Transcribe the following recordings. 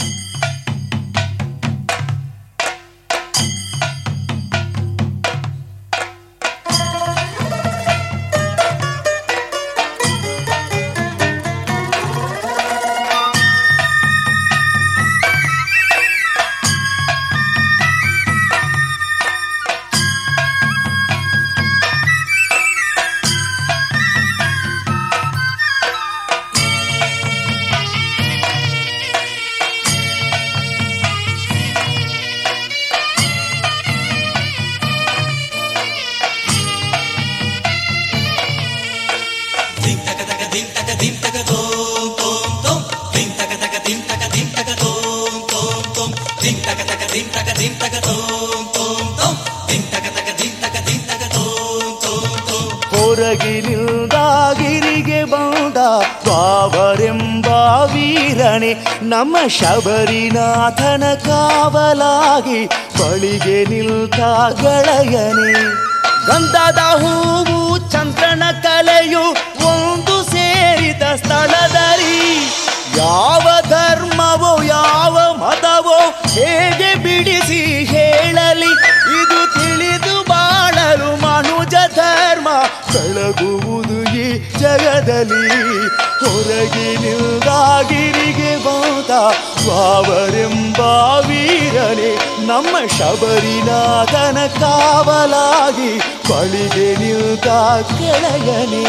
ಹೊರಗಿನಿಂದಾಗಿರಿಗೆ ಬಂದ ಬಾಬರೆಂಬ ವೀರನೆ ನಮ್ಮ ಶಬರಿನಾಥನ ಕಾವಲಾಗಿ ಬಳಿಗೆ ನಿಲ್ತ ಗೆಳೆಯನೆ. ಗಂಧದ ಹೂವು ಚಂದ್ರನ ಕಲೆಯು ಒಂದು ಸೇರಿದ ಸ್ಥಳದಲ್ಲಿ ಯಾವ ಧರ್ಮವೋ ಯಾವ ಮತವೋ ಹೇಗೆ ಬಿಡಿಸಿ ಹೇಳಲಿ, ಇದು ತಿಳಿದು ಬಾಳಲು ಮನುಜ ಧರ್ಮ ಬೆಳಗುವುದು ಈ ಜಗದಲ್ಲಿ. ಹೊರಗಿನಿಂದಾಗಿರಿಗೆ ಬಂದ ಬಾಬರೆಂಬ ವೀರನೆ ನಮ್ಮ ಶಬರಿನಾಥನ ಕಾವಲಾಗಿ ಬಳಿಗೆ ನಿಲ್ತ ಗೆಳೆಯನೇ.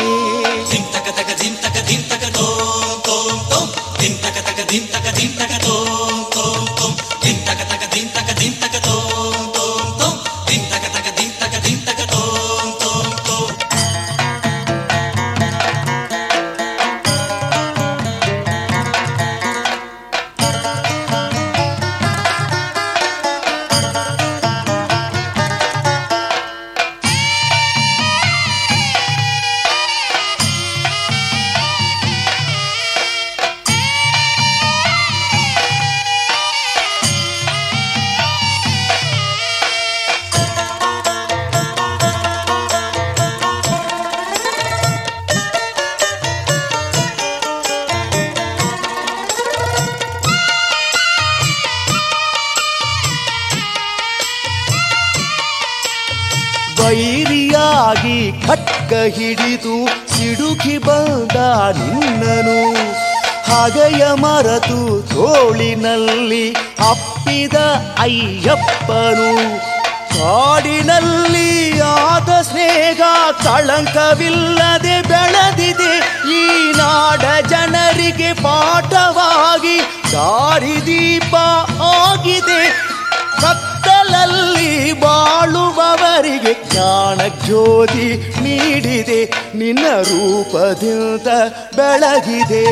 ವೈರಿಯಾಗಿ ಖಡ್ಗ ಹಿಡಿದು ಸಿಡುಕಿ ಬಂದ ನಿನ್ನನು ಹಾಗೆಯ ಮರೆತು ತೋಳಿನಲ್ಲಿ ಅಪ್ಪಿದ ಅಯ್ಯಪ್ಪನು. ಕಾಡಿನಲ್ಲಿ ಆದ ಸ್ನೇಹ ಕಳಂಕವಿಲ್ಲದೆ ಬೆಳೆದಿದೆ ಈ ನಾಡ ಜನರಿಗೆ ಪಾಠವಾಗಿ ದಾರಿದೀಪ ಆಗಿದೆ. ಕತ್ತಲಲ್ಲಿ ಬಾಳುವವರಿಗೆ ಜ್ಞಾನ ಜ್ಯೋತಿ ನೀಡಿದೆ ನಿನ್ನ ರೂಪದಿಂದ ಬೆಳಗಿದೆ.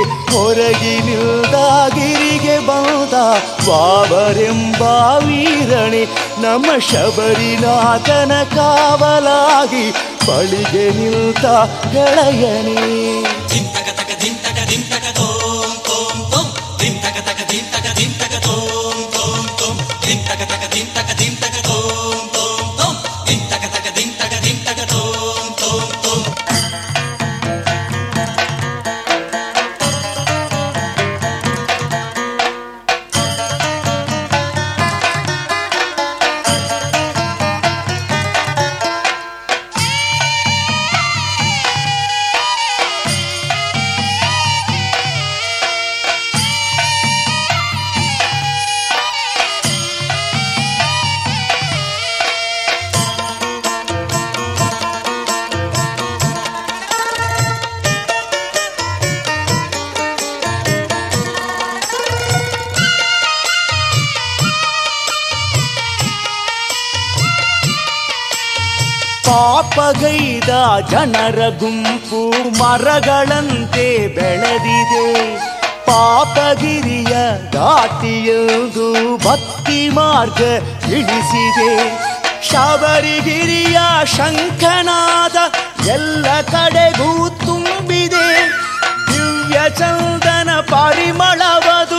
ಹೊರಗಿನಿಂದಾಗಿರಿಗೆ ಬಂದ ಬಾಬರೆಂಬ ವೀರನೆ ನಮ್ಮ ಶಬರಿನಾಥನ ಕಾವಲಾಗಿ ಬಳಿಗೆ ನಿಲ್ತ ಗೆಳೆಯನೇ. ಪಾಪಗೈದ ಜನರ ಗುಂಪು ಮರಗಳಂತೆ ಬೆಳೆದಿದೆ. ಪಾಪಗಿರಿಯ ದಾಟಿಯುವುದು ಭಕ್ತಿ ಮಾರ್ಗ ಇಳಿಸಿದೆ. ಶಬರಿಗಿರಿಯ ಶಂಖನಾದ ಎಲ್ಲ ಕಡೆಗೂ ತುಂಬಿದೆ. ದಿವ್ಯ ಚಂದನ ಪರಿಮಳವದು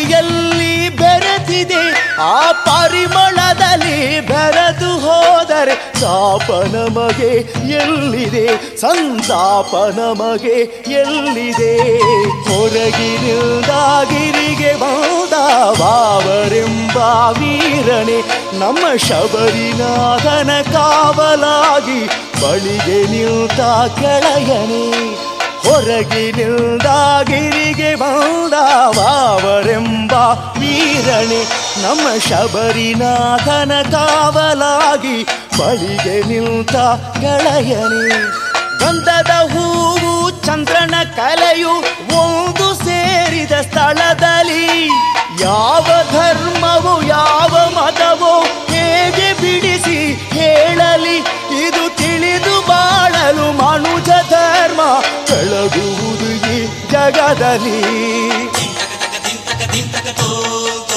ಗಾಳಿಯಲ್ಲಿ ಬೆರೆತಿದೆ. ಆ ಪರಿಮಳದಲ್ಲಿ ಬೆರೆತು ಹೋದರೆ ತಾಪ ನಮಗೆ ಎಲ್ಲಿದೆ, ಸಂತಾಪ ನಮಗೆ ಎಲ್ಲಿದೆ. ಹೊರಗಿನಿಂದ ಗಿರಿಗೆ ಬಂದ ಬಾವರೆಂಬ ವೀರನೆ ನಮ್ಮ ಶಬರಿನಾಥನ ಕಾವಲಾಗಿ ಬಳಿಗೆ ನಿಲ್ತ ಕೆಳಯನೆ. ಹೊರಗಿನಿಂದ ಗಿರಿಗೆ ಬಂದ ಬಾವರೆಂಬ ವೀರನೆ ನಮ್ಮ ಶಬರಿನಾಥನ ಕಾವಲಾಗಿ ಬಳಿಗೆ ನಿಲ್ತ ಗೆಳೆಯನೆ. ಗಂಧದ ಹೂವು ಚಂದ್ರನ ಕಲೆಯು ಒಂದು ಸೇರಿದ ಸ್ಥಳದಲ್ಲಿ ಯಾವ ಧರ್ಮವು ಯಾವ ಮತವೋ ಹೇಗೆ ಬಿಡಿಸಿ ಹೇಳಲಿ. ಇದು ತಿಳಿದು ಬಾಳಲು ಮನುಜ ಧರ್ಮ ಬೆಳಗುವುದು ಈ ಜಗದಲ್ಲಿ.